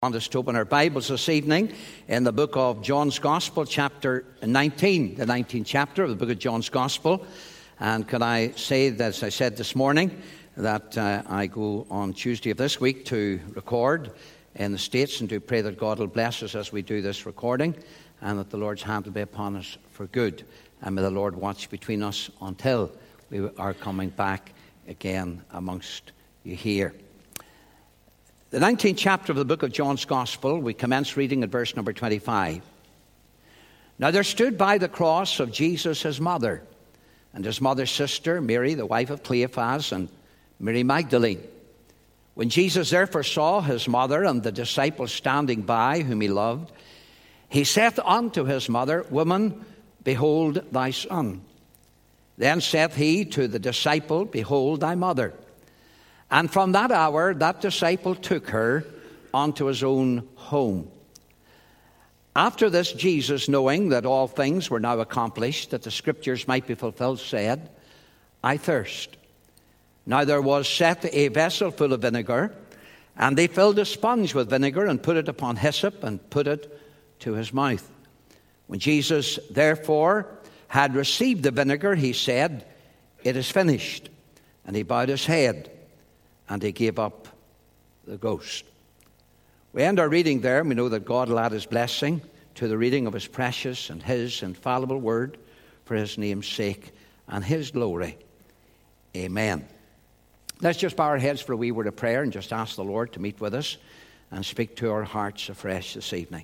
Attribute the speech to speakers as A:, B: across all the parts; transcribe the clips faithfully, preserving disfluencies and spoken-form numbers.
A: I want us to open our Bibles this evening in the book of John's Gospel, chapter nineteen, the nineteenth chapter of the book of John's Gospel. And can I say that, as I said this morning, that uh, I go on Tuesday of this week to record in the States, and do pray that God will bless us as we do this recording, and that the Lord's hand will be upon us for good. And may the Lord watch between us until we are coming back again amongst you here. The nineteenth chapter of the book of John's Gospel, we commence reading at verse number twenty-five. Now there stood by the cross of Jesus his mother, and his mother's sister, Mary, the wife of Cleophas, and Mary Magdalene. When Jesus therefore saw his mother and the disciples standing by, whom he loved, he saith unto his mother, Woman, behold thy son. Then saith he to the disciple, Behold thy mother. And from that hour, that disciple took her unto his own home. After this, Jesus, knowing that all things were now accomplished, that the scriptures might be fulfilled, said, I thirst. Now there was set a vessel full of vinegar, and they filled a sponge with vinegar, and put it upon hyssop, and put it to his mouth. When Jesus, therefore, had received the vinegar, he said, It is finished. And he bowed his head, and he gave up the ghost. We end our reading there. We know that God will add his blessing to the reading of his precious and his infallible word for his name's sake and his glory. Amen. Let's just bow our heads for a wee word of prayer and just ask the Lord to meet with us and speak to our hearts afresh this evening.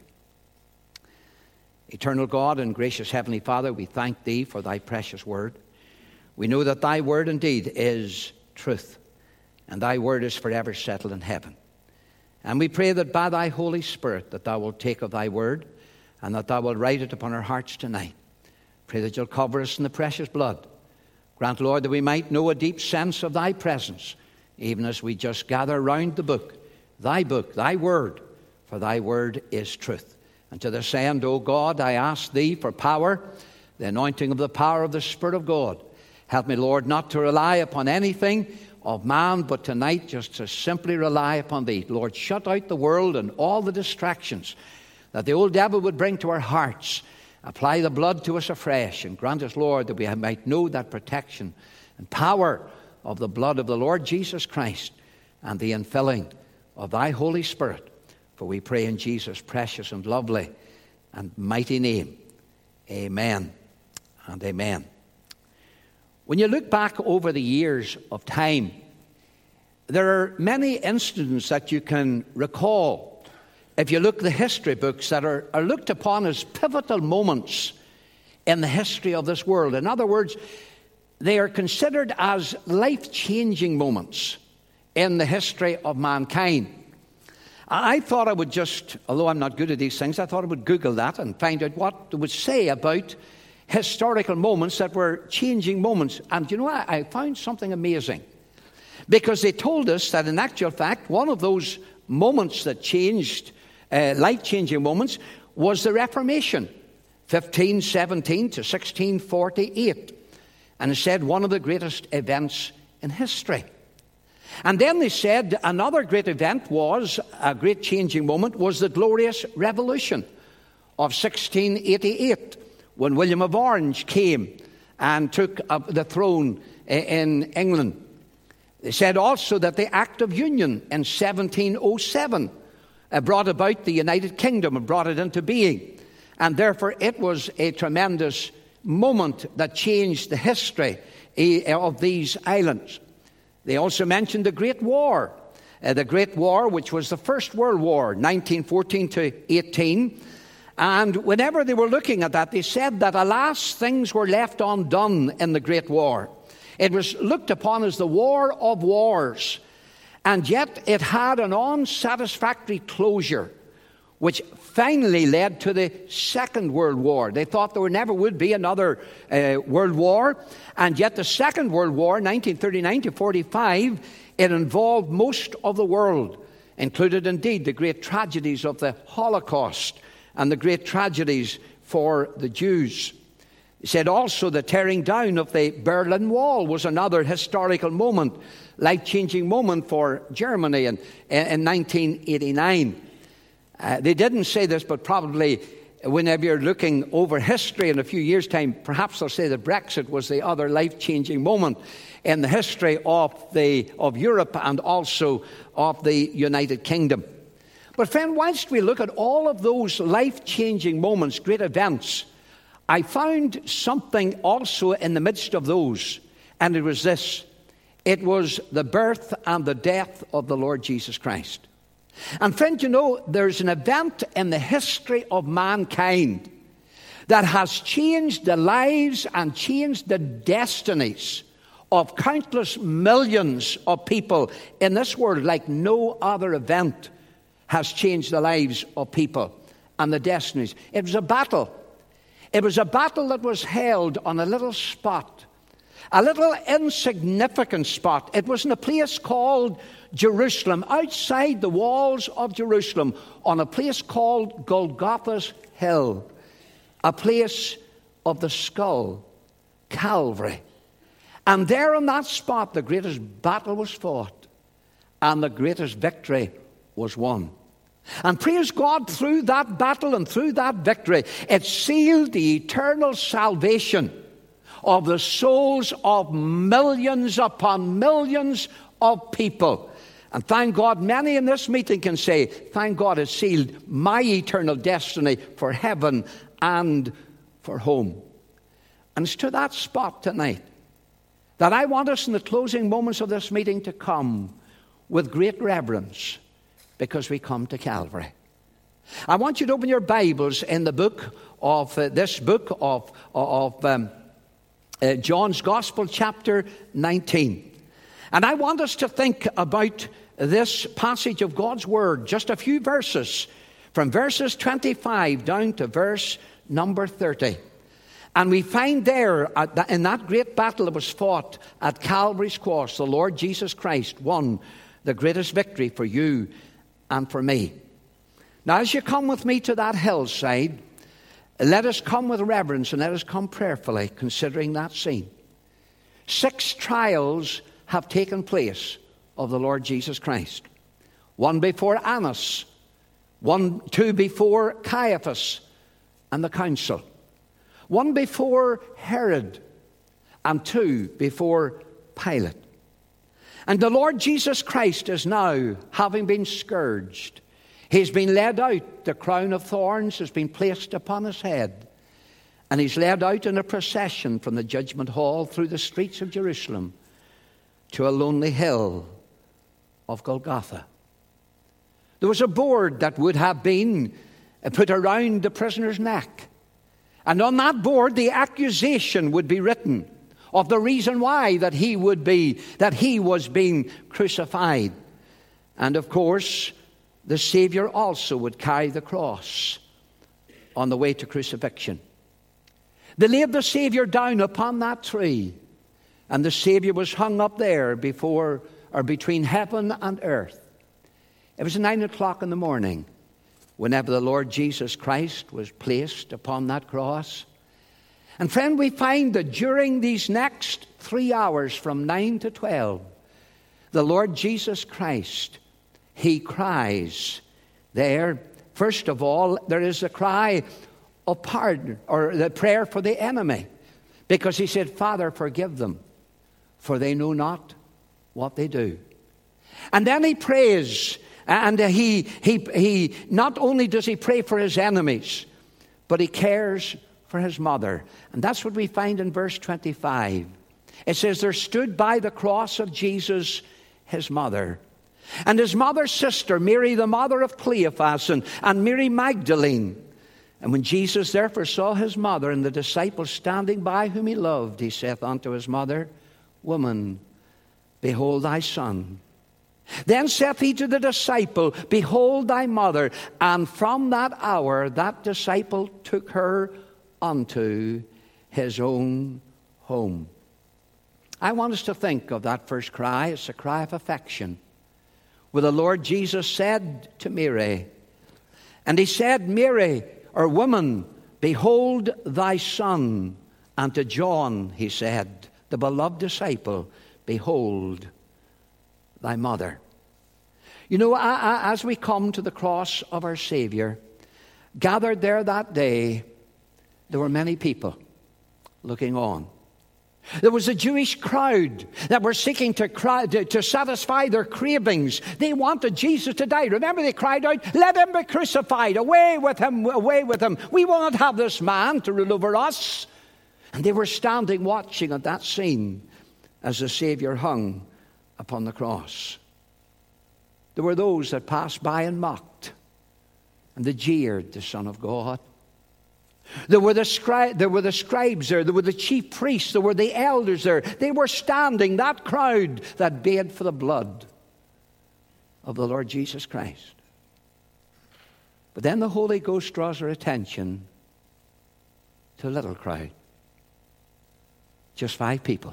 A: Eternal God and gracious Heavenly Father, we thank thee for thy precious word. We know that thy word indeed is truth, and thy word is forever settled in heaven. And we pray that by thy Holy Spirit that thou wilt take of thy word, and that thou wilt write it upon our hearts tonight. Pray that you'll cover us in the precious blood. Grant, Lord, that we might know a deep sense of thy presence, even as we just gather round the book, thy book, thy word, for thy word is truth. And to this end, O God, I ask thee for power, the anointing of the power of the Spirit of God. Help me, Lord, not to rely upon anything of man, but tonight just to simply rely upon thee. Lord, shut out the world and all the distractions that the old devil would bring to our hearts. Apply the blood to us afresh, and grant us, Lord, that we might know that protection and power of the blood of the Lord Jesus Christ and the infilling of thy Holy Spirit. For we pray in Jesus' precious and lovely and mighty name. Amen and amen. When you look back over the years of time, there are many incidents that you can recall. If you look at the history books that are, are looked upon as pivotal moments in the history of this world. In other words, they are considered as life-changing moments in the history of mankind. I thought I would just, although I'm not good at these things, I thought I would Google that and find out what it would say about historical moments that were changing moments. And you know what? I found something amazing. Because they told us that in actual fact, one of those moments that changed, uh, life-changing moments, was the Reformation, fifteen seventeen to sixteen forty-eight. And it said one of the greatest events in history. And then they said another great event was, a great changing moment, was the Glorious Revolution of sixteen eighty-eight. When William of Orange came and took up the throne in England. They said also that the Act of Union in seventeen oh seven brought about the United Kingdom and brought it into being. And therefore it was a tremendous moment that changed the history of these islands. They also mentioned the Great War. Uh, the Great War, which was the First World War, nineteen fourteen to eighteen. And whenever they were looking at that, they said that, alas, things were left undone in the Great War. It was looked upon as the war of wars. And yet it had an unsatisfactory closure, which finally led to the Second World War. They thought there never would be another uh, World War. And yet the Second World War, nineteen thirty-nine to forty-five, it involved most of the world, included indeed the great tragedies of the Holocaust and the great tragedies for the Jews. He said also the tearing down of the Berlin Wall was another historical moment, life-changing moment for Germany in, in nineteen eighty-nine. Uh, they didn't say this, but probably whenever you're looking over history in a few years' time, perhaps they'll say that Brexit was the other life-changing moment in the history of, the, of Europe and also of the United Kingdom. But friend, whilst we look at all of those life-changing moments, great events, I found something also in the midst of those, and it was this. It was the birth and the death of the Lord Jesus Christ. And friend, you know, there's an event in the history of mankind that has changed the lives and changed the destinies of countless millions of people in this world like no other event has changed the lives of people and the destinies. It was a battle. It was a battle that was held on a little spot, a little insignificant spot. It was in a place called Jerusalem, outside the walls of Jerusalem, on a place called Golgotha's Hill, a place of the skull, Calvary. And there on that spot, the greatest battle was fought, and the greatest victory was won. And praise God, through that battle and through that victory, it sealed the eternal salvation of the souls of millions upon millions of people. And thank God, many in this meeting can say, thank God it sealed my eternal destiny for heaven and for home. And it's to that spot tonight that I want us in the closing moments of this meeting to come with great reverence, because we come to Calvary. I want you to open your Bibles in the book of uh, this book of, of um, uh, John's Gospel, chapter nineteen. And I want us to think about this passage of God's Word, just a few verses, from verses twenty-five down to verse number thirty. And we find there, uh, that in that great battle that was fought at Calvary's cross, the Lord Jesus Christ won the greatest victory for you and for me. Now, as you come with me to that hillside, let us come with reverence and let us come prayerfully, considering that scene. Six trials have taken place of the Lord Jesus Christ. One before Annas, one, two before Caiaphas and the council, one before Herod, and two before Pilate. And the Lord Jesus Christ is now, having been scourged, he's been led out. The crown of thorns has been placed upon his head. And he's led out in a procession from the judgment hall through the streets of Jerusalem to a lonely hill of Golgotha. There was a board that would have been put around the prisoner's neck. And on that board, the accusation would be written of the reason why that he would be, that he was being crucified. And of course, the Savior also would carry the cross on the way to crucifixion. They laid the Savior down upon that tree, and the Savior was hung up there before or between heaven and earth. It was nine o'clock in the morning whenever the Lord Jesus Christ was placed upon that cross. And friend, we find that during these next three hours from nine to twelve, the Lord Jesus Christ, he cries there. First of all, there is a cry of pardon, or the prayer for the enemy, because he said, Father, forgive them, for they know not what they do. And then he prays, and he, he, he not only does he pray for his enemies, but he cares for his mother. And that's what we find in verse twenty-five. It says, there stood by the cross of Jesus his mother, and his mother's sister, Mary, the mother of Cleophas, and, and Mary Magdalene. And when Jesus therefore saw his mother and the disciples standing by whom he loved, he saith unto his mother, Woman, behold thy son. Then saith he to the disciple, Behold thy mother. And from that hour that disciple took her unto his own home. I want us to think of that first cry. It's a cry of affection, where the Lord Jesus said to Mary, and he said, Mary, or woman, behold thy son. And to John he said, the beloved disciple, behold thy mother. You know, as we come to the cross of our Savior, gathered there that day, there were many people looking on. There was a Jewish crowd that were seeking to, cry, to, to satisfy their cravings. They wanted Jesus to die. Remember, they cried out, "Let him be crucified. Away with him, away with him. We will not have this man to rule over us." And they were standing watching at that scene as the Savior hung upon the cross. There were those that passed by and mocked, and they jeered the Son of God. There were, the scri- there were the scribes there. There were the chief priests. There were the elders there. They were standing, that crowd that bayed for the blood of the Lord Jesus Christ. But then the Holy Ghost draws our attention to a little crowd. Just five people.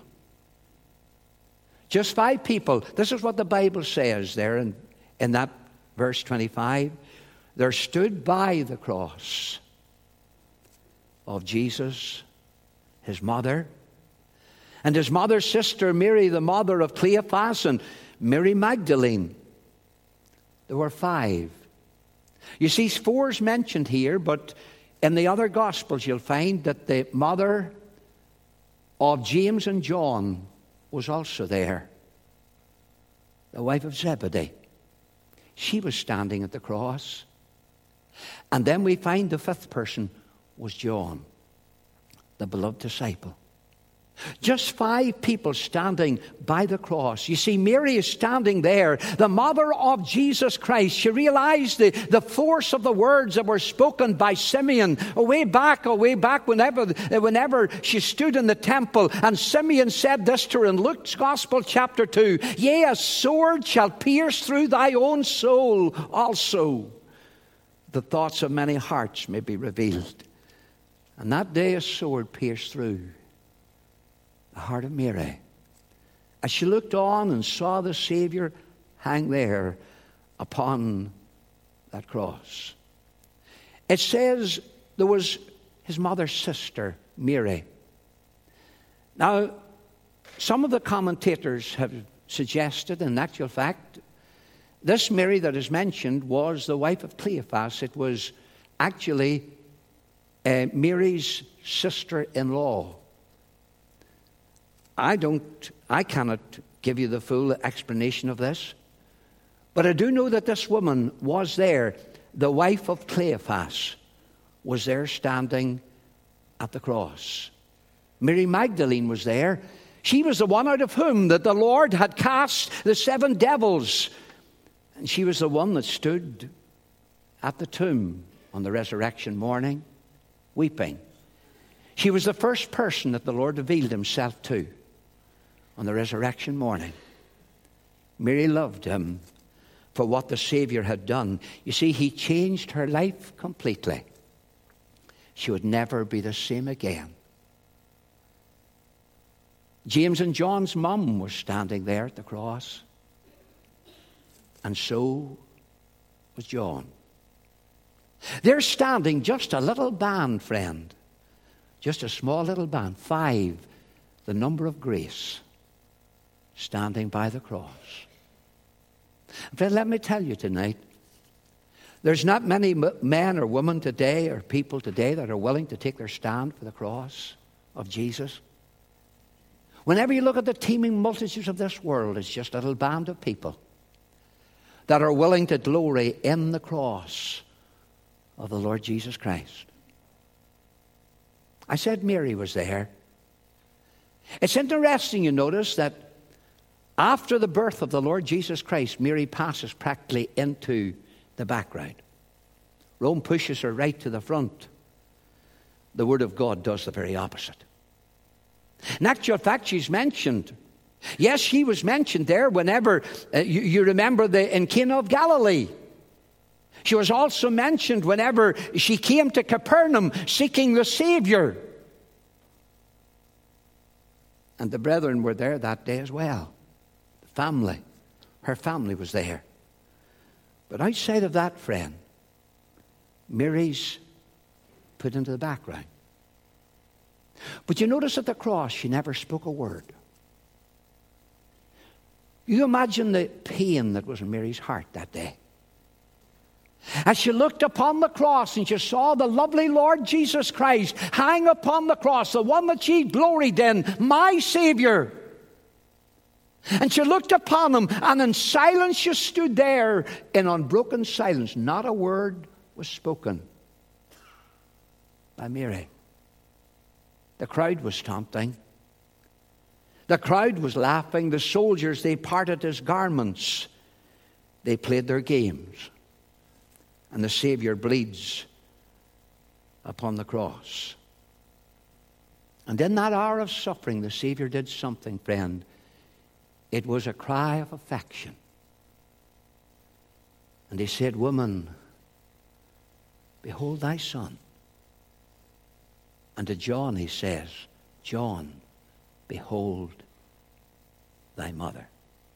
A: Just five people. This is what the Bible says there in, in that verse twenty-five. There stood by the cross of Jesus, his mother, and his mother's sister Mary, the mother of Cleophas, and Mary Magdalene. There were five. You see, four is mentioned here, but in the other Gospels you'll find that the mother of James and John was also there. The wife of Zebedee. She was standing at the cross. And then we find the fifth person was John, the beloved disciple. Just five people standing by the cross. You see, Mary is standing there, the mother of Jesus Christ. She realized the, the force of the words that were spoken by Simeon way back, way back whenever, whenever she stood in the temple. And Simeon said this to her in Luke's Gospel, chapter two, "Yea, a sword shall pierce through thy own soul also. The thoughts of many hearts may be revealed." And that day a sword pierced through the heart of Mary as she looked on and saw the Savior hang there upon that cross. It says there was his mother's sister, Mary. Now, some of the commentators have suggested, in actual fact, this Mary that is mentioned was the wife of Cleophas. It was actually uh, Mary's sister-in-law. I don't, I cannot give you the full explanation of this, but I do know that this woman was there. The wife of Cleophas was there standing at the cross. Mary Magdalene was there. She was the one out of whom that the Lord had cast the seven devils. And she was the one that stood at the tomb on the resurrection morning, weeping. She was the first person that the Lord revealed himself to on the resurrection morning. Mary loved him for what the Savior had done. You see, he changed her life completely. She would never be the same again. James and John's mum was standing there at the cross. And so was John. They're standing, just a little band, friend. Just a small little band. Five, the number of grace, standing by the cross. Friend, let me tell you tonight, there's not many men or women today or people today that are willing to take their stand for the cross of Jesus. Whenever you look at the teeming multitudes of this world, it's just a little band of people that are willing to glory in the cross of the Lord Jesus Christ. I said Mary was there. It's interesting, you notice, that after the birth of the Lord Jesus Christ, Mary passes practically into the background. Rome pushes her right to the front. The Word of God does the very opposite. In actual fact, she's mentioned. Yes, she was mentioned there whenever, uh, you, you remember the in Cana of Galilee. She was also mentioned whenever she came to Capernaum seeking the Savior. And the brethren were there that day as well. The family. Her family was there. But outside of that, friend, Mary's put into the background. But you notice at the cross, she never spoke a word. You imagine the pain that was in Mary's heart that day. As she looked upon the cross and she saw the lovely Lord Jesus Christ hang upon the cross, the one that she gloried in, my Savior. And she looked upon him, and in silence she stood there, in unbroken silence. Not a word was spoken by Mary. The crowd was taunting. The crowd was laughing. The soldiers, they parted his garments. They played their games. And the Savior bleeds upon the cross. And in that hour of suffering, the Savior did something, friend. It was a cry of affection. And he said, "Woman, behold thy son." And to John he says, "John, behold thy mother."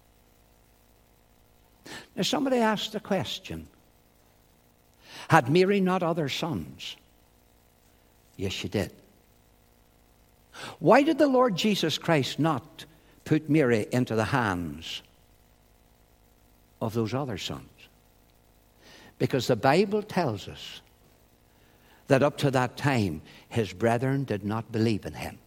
A: Now somebody asked the question, had Mary not other sons? Yes, she did. Why did the Lord Jesus Christ not put Mary into the hands of those other sons? Because the Bible tells us that up to that time, his brethren did not believe in him.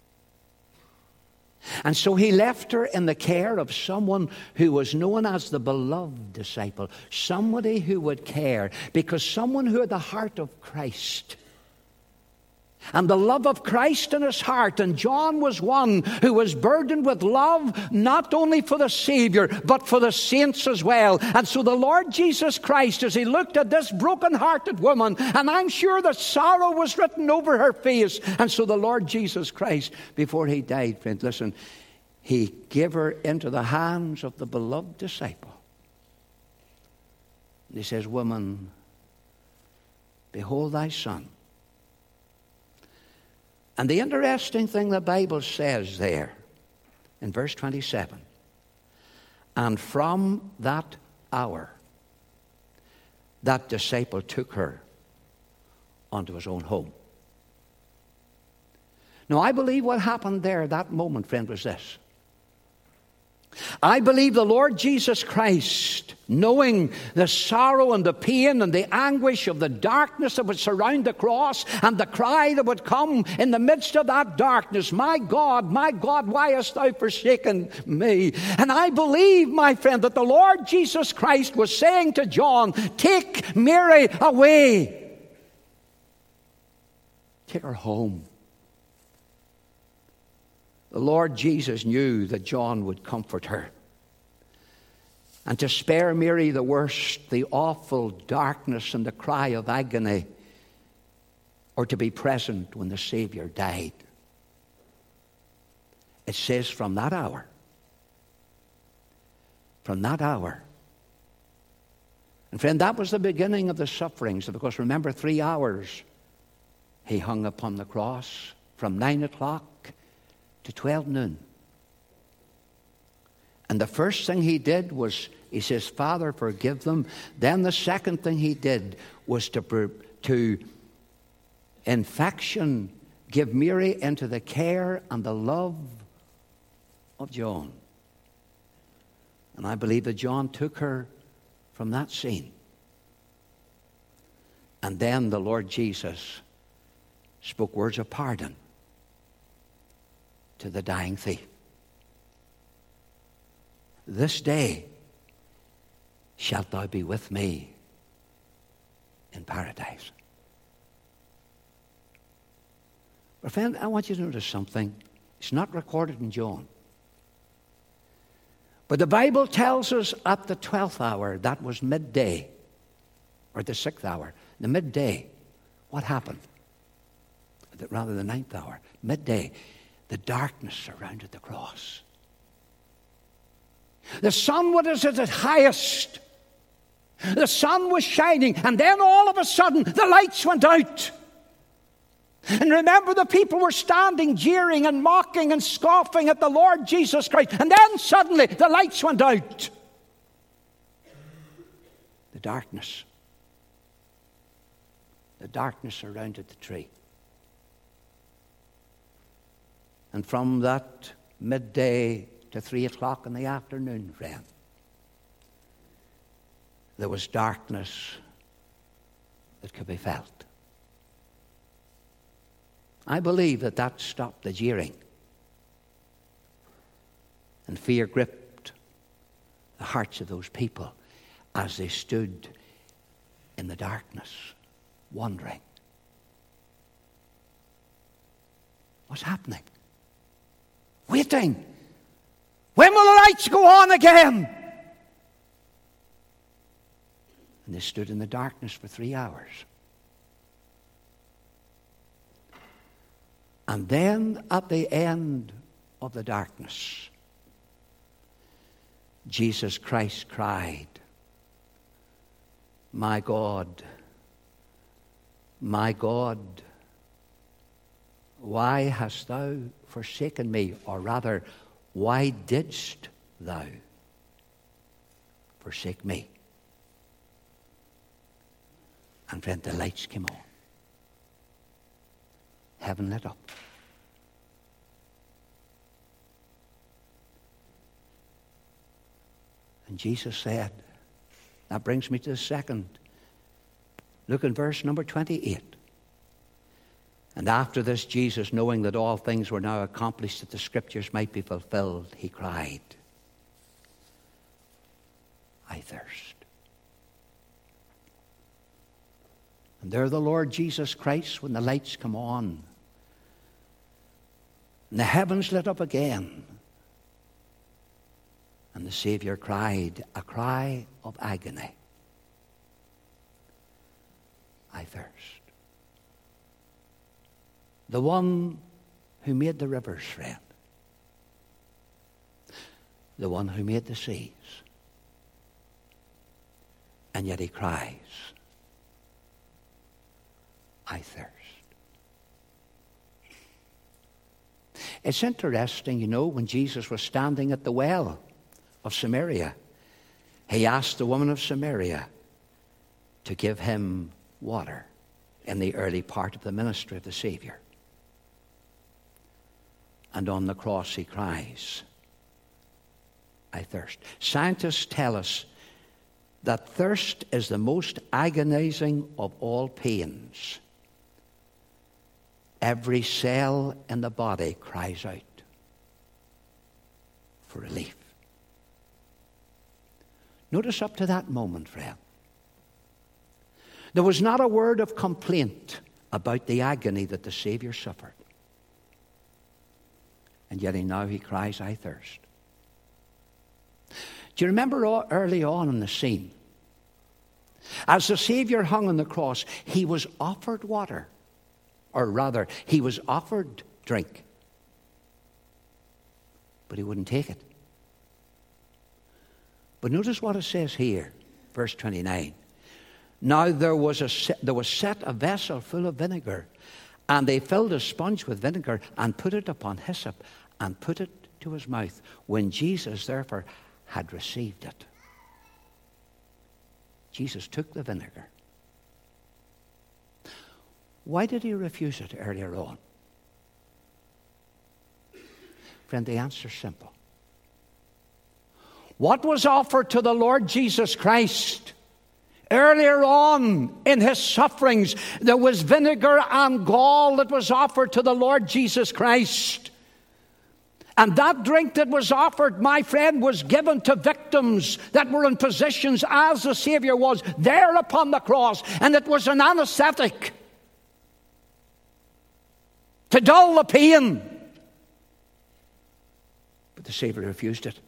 A: And so he left her in the care of someone who was known as the beloved disciple, somebody who would care, because someone who had the heart of Christ and the love of Christ in his heart. And John was one who was burdened with love, not only for the Savior, but for the saints as well. And so the Lord Jesus Christ, as he looked at this broken-hearted woman, and I'm sure that sorrow was written over her face. And so the Lord Jesus Christ, before he died, friend, listen, he gave her into the hands of the beloved disciple. And he says, "Woman, behold thy son." And the interesting thing the Bible says there in verse twenty-seven, and from that hour, that disciple took her unto his own home. Now, I believe what happened there that moment, friend, was this. I believe the Lord Jesus Christ, knowing the sorrow and the pain and the anguish of the darkness that would surround the cross and the cry that would come in the midst of that darkness, "My God, my God, why hast thou forsaken me?" And I believe, my friend, that the Lord Jesus Christ was saying to John, "Take Mary away. Take her home." The Lord Jesus knew that John would comfort her. And to spare Mary the worst, the awful darkness and the cry of agony, or to be present when the Savior died. It says from that hour, from that hour. And friend, that was the beginning of the sufferings, because remember, three hours he hung upon the cross, from nine o'clock to twelve noon. And the first thing he did was, he says, "Father, forgive them." Then the second thing he did was to, to in faction, give Mary into the care and the love of John. And I believe that John took her from that scene. And then the Lord Jesus spoke words of pardon to the dying thief. "This day shalt thou be with me in paradise." But friend, I want you to notice something. It's not recorded in John. But the Bible tells us at the twelfth hour, that was midday, or the sixth hour, the midday, what happened? Rather, the ninth hour, midday. The darkness surrounded the cross. The sun was at its highest. The sun was shining, and then all of a sudden the lights went out. And remember, the people were standing, jeering and mocking and scoffing at the Lord Jesus Christ. And then suddenly the lights went out. The darkness. The darkness surrounded the tree. And from that midday to three o'clock in the afternoon, friend, there was darkness that could be felt. I believe that that stopped the jeering. And fear gripped the hearts of those people as they stood in the darkness, wondering, what's happening? Waiting. When will the lights go on again? And they stood in the darkness for three hours. And then at the end of the darkness, Jesus Christ cried, my God, my God, why hast thou forsaken me? Or rather, why didst thou forsake me? And friend, the lights came on. Heaven lit up. And Jesus said, that brings me to the second. Look in verse number twenty-eight. And after this, Jesus, knowing that all things were now accomplished, that the scriptures might be fulfilled, he cried, I thirst. And there the Lord Jesus Christ, when the lights come on, and the heavens lit up again, and the Savior cried a cry of agony, I thirst. The one who made the rivers, friend. The one who made the seas. And yet he cries, I thirst. It's interesting, you know, when Jesus was standing at the well of Samaria, he asked the woman of Samaria to give him water in the early part of the ministry of the Savior. And on the cross he cries, I thirst. Scientists tell us that thirst is the most agonizing of all pains. Every cell in the body cries out for relief. Notice up to that moment, friend, there was not a word of complaint about the agony that the Savior suffered. And yet now he cries, I thirst. Do you remember early on in the scene? As the Savior hung on the cross, he was offered water. Or rather, he was offered drink. But he wouldn't take it. But notice what it says here, verse twenty-nine. Now there was a there was set a vessel full of vinegar, and they filled a sponge with vinegar and put it upon hyssop and put it to his mouth. When Jesus therefore had received it, Jesus took the vinegar. Why did he refuse it earlier on? Friend, the answer's simple. What was offered to the Lord Jesus Christ earlier on in his sufferings? There was vinegar and gall that was offered to the Lord Jesus Christ. And that drink that was offered, my friend, was given to victims that were in positions as the Savior was there upon the cross. And it was an anesthetic to dull the pain. But the Savior refused it.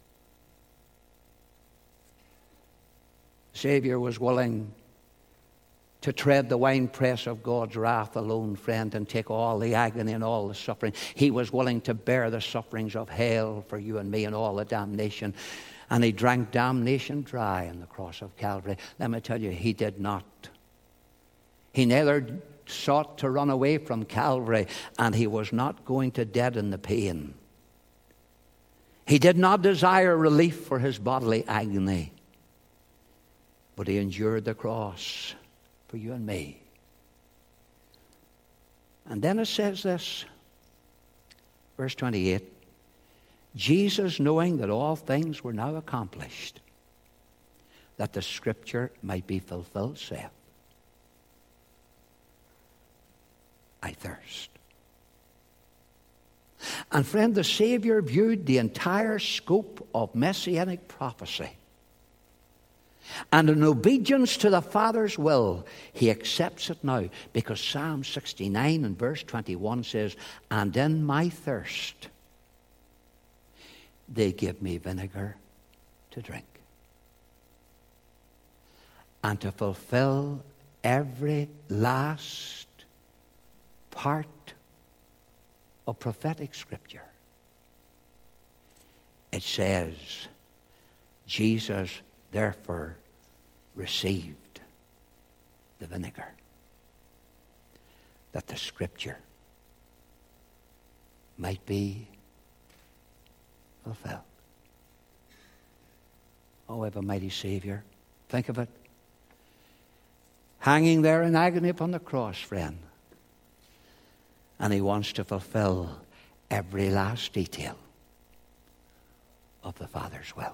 A: The Savior was willing to tread the winepress of God's wrath alone, friend, and take all the agony and all the suffering. He was willing to bear the sufferings of hell for you and me and all the damnation. And he drank damnation dry on the cross of Calvary. Let me tell you, he did not. He neither sought to run away from Calvary, and he was not going to deaden the pain. He did not desire relief for his bodily agony, but he endured the cross for you and me. And then it says this, verse twenty-eight, Jesus, knowing that all things were now accomplished, that the Scripture might be fulfilled, saith, I thirst. And friend, the Savior viewed the entire scope of messianic prophecy. And in obedience to the Father's will, he accepts it now. Because Psalm sixty-nine and verse twenty-one says, and in my thirst they give me vinegar to drink. And to fulfill every last part of prophetic scripture, it says, Jesus therefore received the vinegar, that the scripture might be fulfilled. Oh, we have a mighty Savior. Think of it. Hanging there in agony upon the cross, friend. And he wants to fulfill every last detail of the Father's will.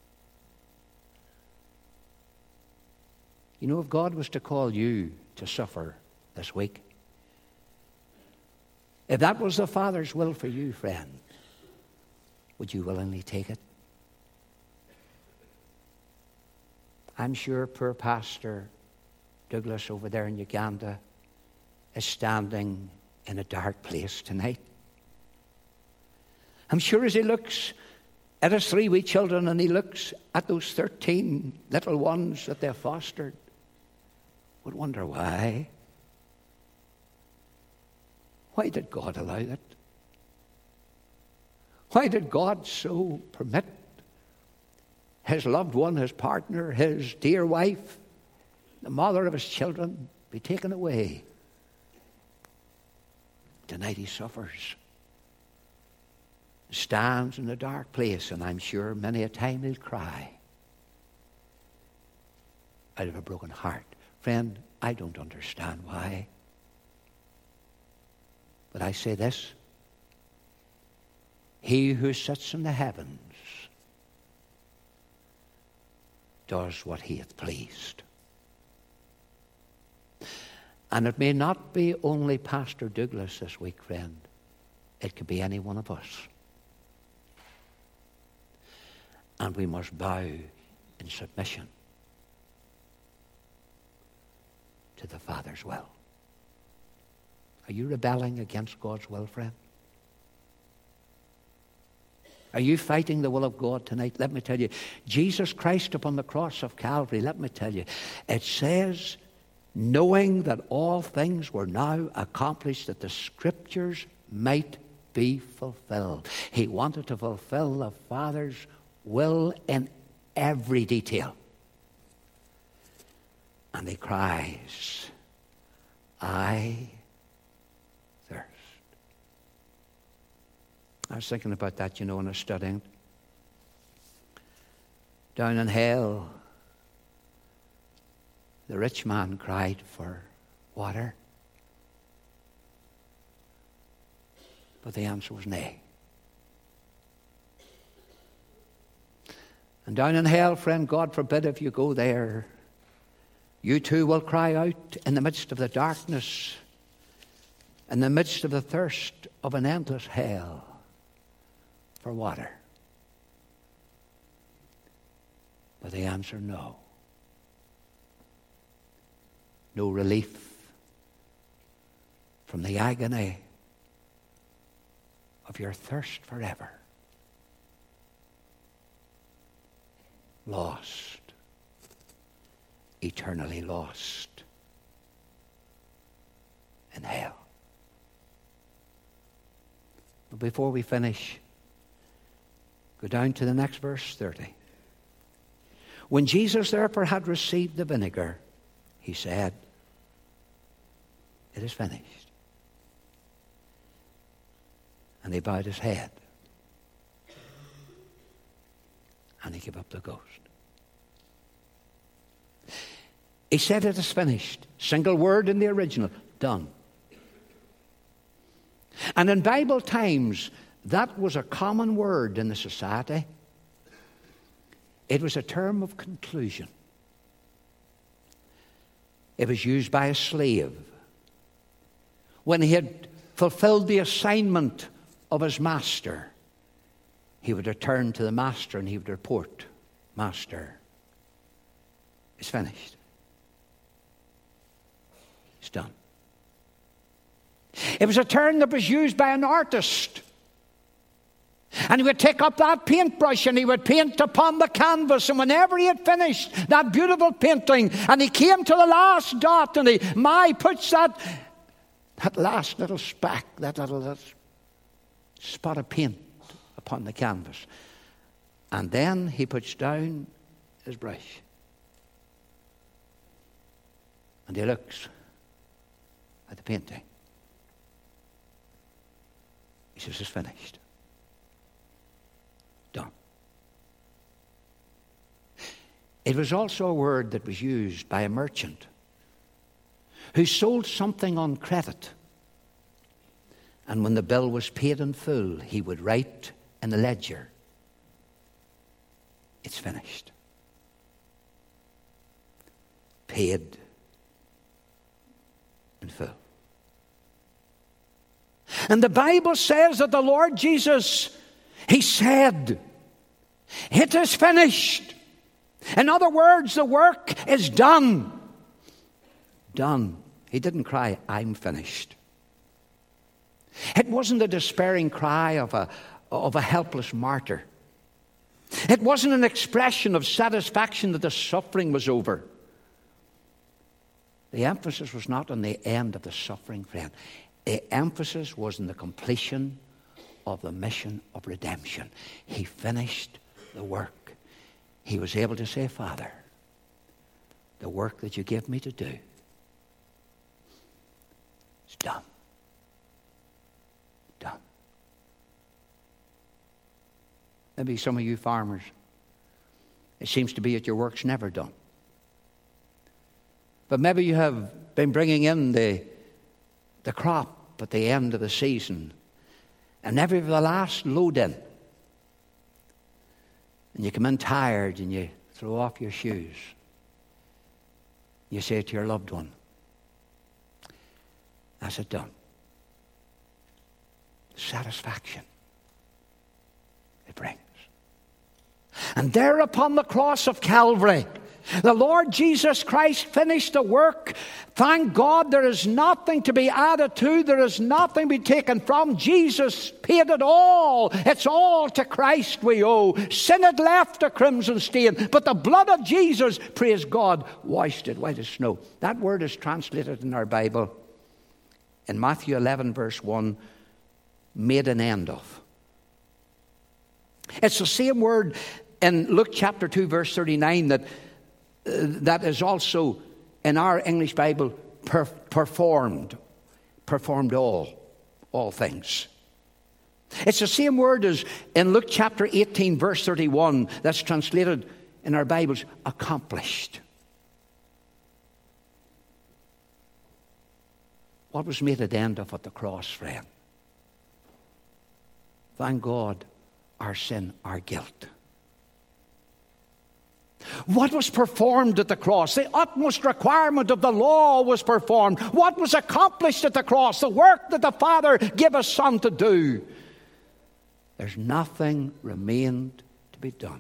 A: You know, if God was to call you to suffer this week, if that was the Father's will for you, friend, would you willingly take it? I'm sure poor Pastor Douglas over there in Uganda is standing in a dark place tonight. I'm sure as he looks at his three wee children and he looks at those thirteen little ones that they've fostered, would wonder why. Why did God allow it? Why did God so permit his loved one, his partner, his dear wife, the mother of his children, be taken away? Tonight he suffers, stands in a dark place, and I'm sure many a time he'll cry out of a broken heart. Friend, I don't understand why. But I say this, he who sits in the heavens does what he hath pleased. And it may not be only Pastor Douglas this week, friend. It could be any one of us. And we must bow in submission to the Father's will. Are you rebelling against God's will, friend? Are you fighting the will of God tonight? Let me tell you, Jesus Christ upon the cross of Calvary, let me tell you, it says, knowing that all things were now accomplished, that the Scriptures might be fulfilled. He wanted to fulfill the Father's will in every detail. And he cries, I thirst. I was thinking about that, you know, when I was studying. Down in hell, the rich man cried for water. But the answer was nay. And down in hell, friend, God forbid if you go there, you too will cry out in the midst of the darkness, in the midst of the thirst of an endless hell, for water. But the answer, no. No relief from the agony of your thirst forever. Lost. Eternally lost in hell. But before we finish, go down to the next verse, thirty. When Jesus therefore had received the vinegar, he said, it is finished. And he bowed his head. And he gave up the ghost. He said it is finished. Single word in the original. Done. And in Bible times, that was a common word in the society. It was a term of conclusion. It was used by a slave when he had fulfilled the assignment of his master. He would return to the master and he would report, "Master, it's finished. It's done." It was a term that was used by an artist. And he would take up that paintbrush and he would paint upon the canvas. And whenever he had finished that beautiful painting and he came to the last dot and he my puts that, that last little speck, that little that spot of paint upon the canvas. And then he puts down his brush. And he looks at the painting. He says, "It's finished. Done." It was also a word that was used by a merchant who sold something on credit. And when the bill was paid in full, he would write in the ledger, "It's finished. Paid in full." And the Bible says that the Lord Jesus, he said, "It is finished." In other words, the work is done. Done. He didn't cry, "I'm finished." It wasn't a despairing cry of a, of a helpless martyr. It wasn't an expression of satisfaction that the suffering was over. The emphasis was not on the end of the suffering, friend. The emphasis was in the completion of the mission of redemption. He finished the work. He was able to say, "Father, the work that you gave me to do is done. Done." Maybe some of you farmers, it seems to be that your work's never done. But maybe you have been bringing in the the crop at the end of the season, and every the last load in, and you come in tired and you throw off your shoes. You say to your loved one, "That's it, done." Satisfaction it brings. And there upon the cross of Calvary, the Lord Jesus Christ finished the work. Thank God, there is nothing to be added to. There is nothing to be taken from. Jesus paid it all. It's all to Christ we owe. Sin had left a crimson stain, but the blood of Jesus, praise God, washed it white as snow. That word is translated in our Bible in Matthew eleven verse one, "made an end of." It's the same word in Luke chapter two verse thirty-nine that Uh, that is also in our English Bible per- performed, performed all, all things. It's the same word as in Luke chapter eighteen verse thirty-one that's translated in our Bibles, accomplished. What was made an end of at the cross, friend? Thank God, our sin, our guilt. What was performed at the cross? The utmost requirement of the law was performed. What was accomplished at the cross? The work that the Father gave His Son to do. There's nothing remained to be done.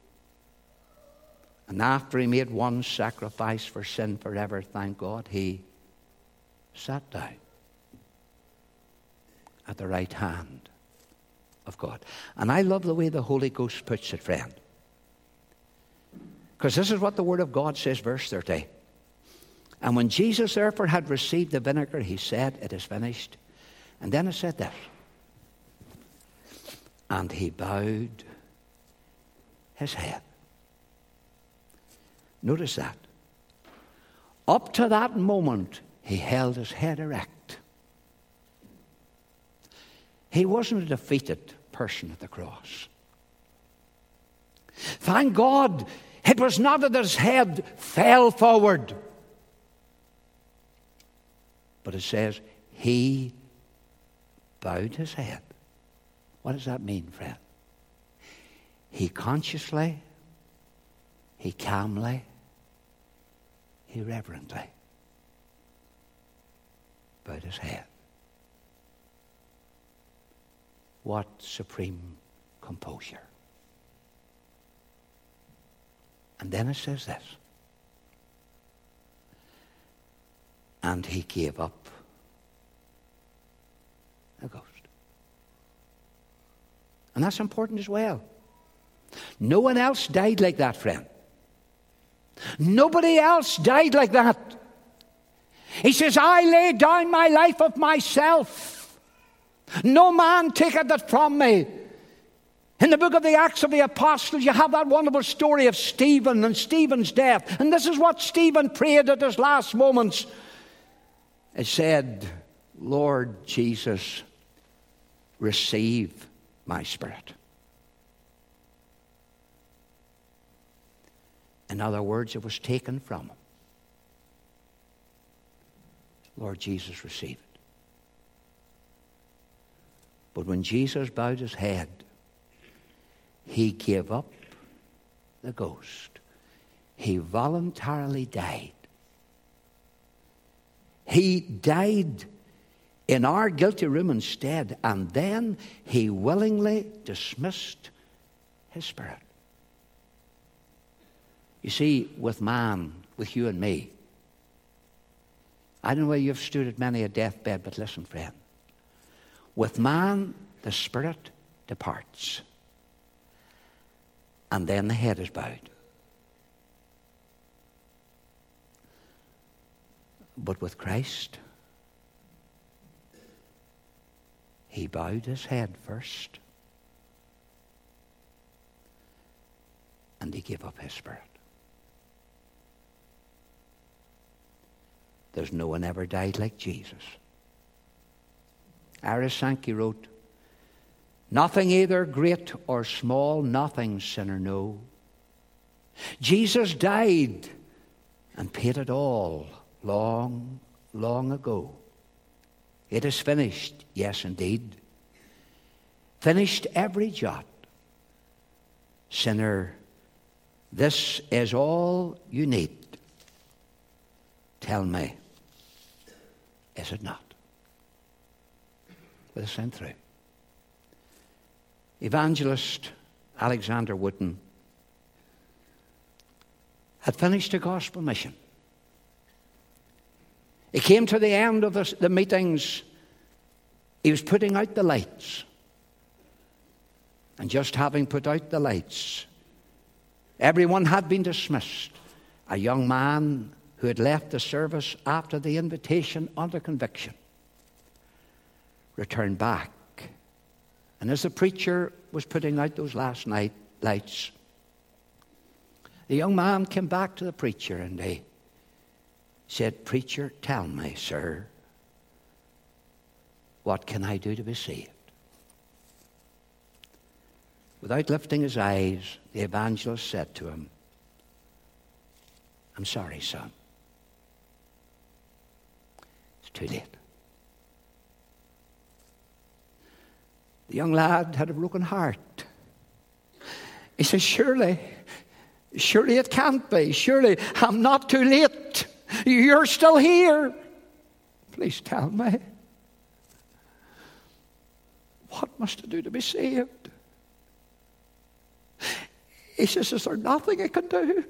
A: And after He made one sacrifice for sin forever, thank God, He sat down at the right hand of God. And I love the way the Holy Ghost puts it, friend. Because this is what the Word of God says, verse thirty. "And when Jesus therefore had received the vinegar, He said, 'It is finished.' And then it said this, 'And He bowed His head.'" Notice that. Up to that moment, He held His head erect. He wasn't a defeated person at the cross. Thank God, it was not that His head fell forward, but it says He bowed His head. What does that mean, friend? He consciously, he calmly, he reverently bowed his head. What supreme composure. And then it says this. And he gave up the ghost. And that's important as well. No one else died like that, friend. Nobody else died like that. He says, I lay down my life of myself. No man taketh it from me. In the book of the Acts of the Apostles, you have that wonderful story of Stephen and Stephen's death. And this is what Stephen prayed at his last moments. It said, Lord Jesus, receive my spirit. In other words, it was taken from him. Lord Jesus, receive it. But when Jesus bowed his head, he gave up the ghost. He voluntarily died. He died in our guilty room instead, and then he willingly dismissed his spirit. You see, with man, with you and me, I don't know whether you've stood at many a deathbed, but listen, friend. With man, the spirit departs. And then the head is bowed. But with Christ, he bowed his head first. And he gave up his spirit. There's no one ever died like Jesus. Aris Sankey wrote, nothing either great or small, nothing sinner know. Jesus died and paid it all long, long ago. It is finished, yes indeed. Finished every jot. Sinner, this is all you need. Tell me, is it not? Let us send through. Evangelist Alexander Wooten had finished a gospel mission. He came to the end of the, the meetings. He was putting out the lights. And just having put out the lights, everyone had been dismissed. A young man who had left the service after the invitation under conviction returned back. And as the preacher was putting out those last night lights, the young man came back to the preacher and he said, Preacher, tell me, sir, what can I do to be saved? Without lifting his eyes, the evangelist said to him, I'm sorry, son. It's too late. The young lad had a broken heart. He said, surely, surely it can't be. Surely I'm not too late. You're still here. Please tell me. What must I do to be saved? He says, is there nothing I can do?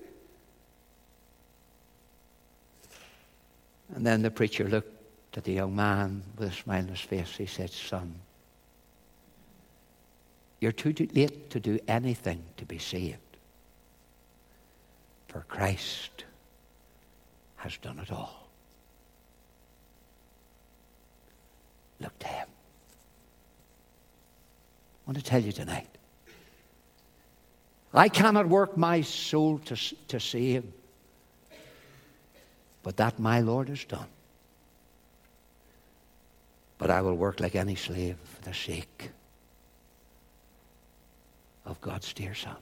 A: And then the preacher looked at the young man with a smile on his face. He said, son, you're too late to do anything to be saved. For Christ has done it all. Look to him. I want to tell you tonight, I cannot work my soul to, to save, but that my Lord has done. But I will work like any slave for the sake of God's dear Son.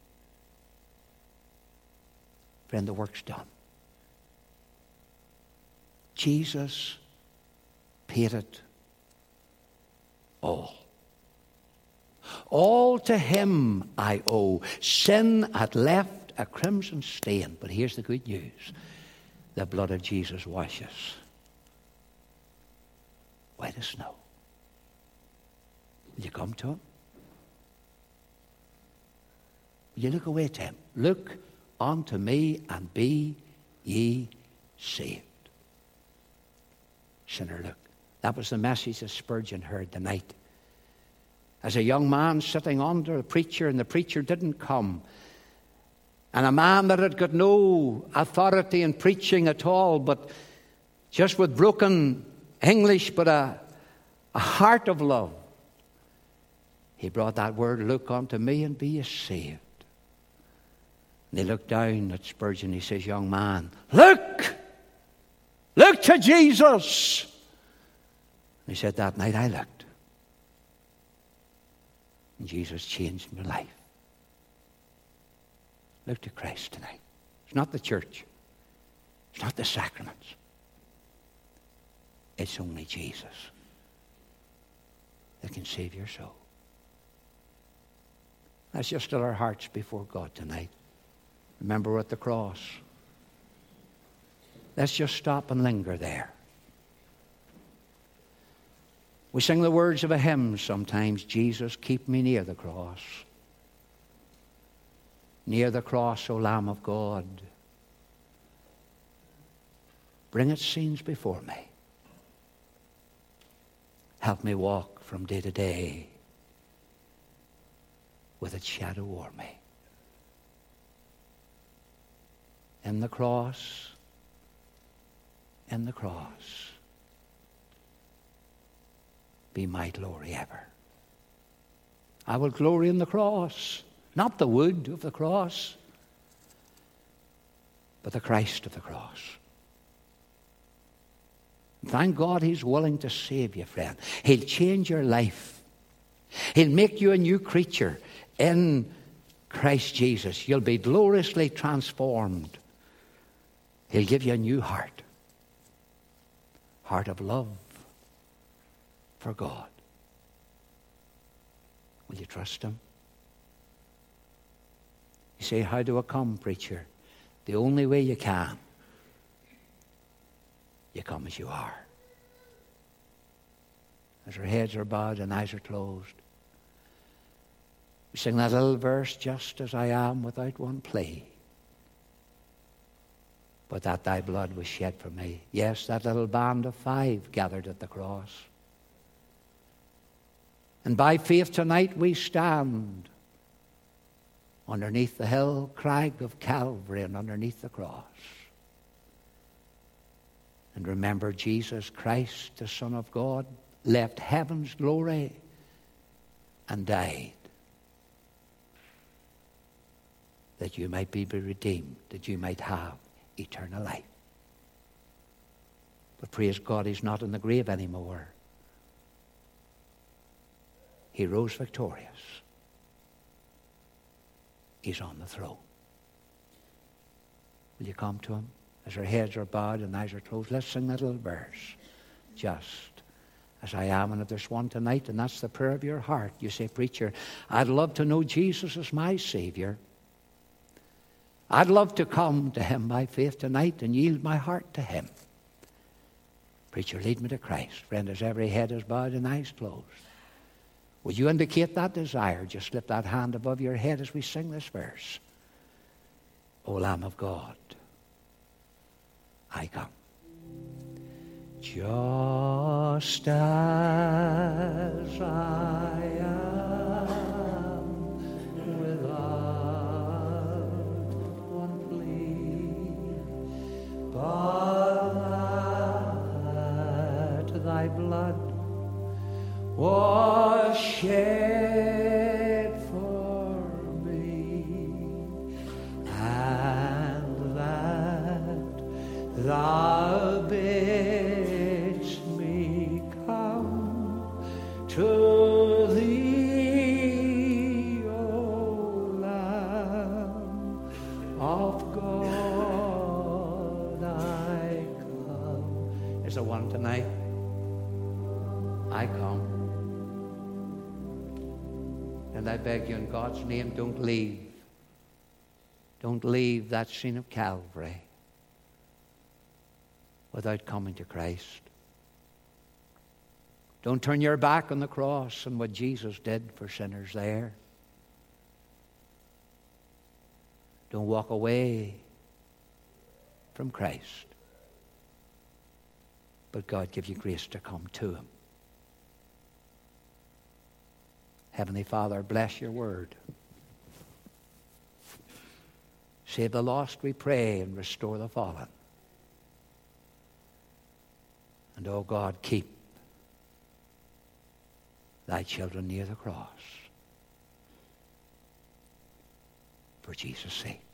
A: Friend, the work's done. Jesus paid it all. All to him I owe. Sin had left a crimson stain. But here's the good news. The blood of Jesus washes white as snow. Will you come to him? Will you look away to him? Look unto me and be ye saved. Sinner, look. That was the message that Spurgeon heard tonight. As a young man sitting under a preacher, and the preacher didn't come. And a man that had got no authority in preaching at all, but just with broken English, but a, a heart of love. He brought that word, look unto me and be ye saved. And he looked down at Spurgeon. He says, young man, look! Look to Jesus! And he said, that night I looked. And Jesus changed my life. Look to Christ tonight. It's not the church. It's not the sacraments. It's only Jesus that can save your soul. Let's just still our hearts before God tonight. Remember, we're at the cross. Let's just stop and linger there. We sing the words of a hymn sometimes. Jesus, keep me near the cross. Near the cross, O Lamb of God. Bring its scenes before me. Help me walk from day to day with its shadow o'er me. In the cross, in the cross, be my glory ever. I will glory in the cross, not the wood of the cross, but the Christ of the cross. Thank God he's willing to save you, friend. He'll change your life. He'll make you a new creature in Christ Jesus. You'll be gloriously transformed. He'll give you a new heart. Heart of love for God. Will you trust him? You say, how do I come, preacher? The only way you can. You come as you are. As our heads are bowed and eyes are closed. We sing that little verse, just as I am without one plea. But that thy blood was shed for me. Yes, that little band of five gathered at the cross. And by faith tonight we stand underneath the hill crag of Calvary and underneath the cross. And remember, Jesus Christ, the Son of God, left heaven's glory and died that you might be redeemed, that you might have eternal life. But praise God, he's not in the grave anymore. He rose victorious. He's on the throne. Will you come to him? As our heads are bowed and eyes are closed, let's sing that little verse. Just as I am. And if there's one tonight, and that's the prayer of your heart, you say, preacher, I'd love to know Jesus as my Savior. I'd love to come to him by faith tonight and yield my heart to him. Preacher, lead me to Christ. Friend, as every head is bowed and eyes closed, would you indicate that desire? Just slip that hand above your head as we sing this verse. O Lamb of God, I come. Just as I am, without one plea, but that thy blood was shed for me, and that thou bidst me come to thee, O Lamb of God, I come. Is there one tonight? I come. And I beg you in God's name, don't leave. Don't leave that scene of Calvary without coming to Christ. Don't turn your back on the cross and what Jesus did for sinners there. Don't walk away from Christ. But God give you grace to come to Him. Heavenly Father, bless your word. Save the lost, we pray, and restore the fallen. And, oh God, keep thy children near the cross. For Jesus' sake.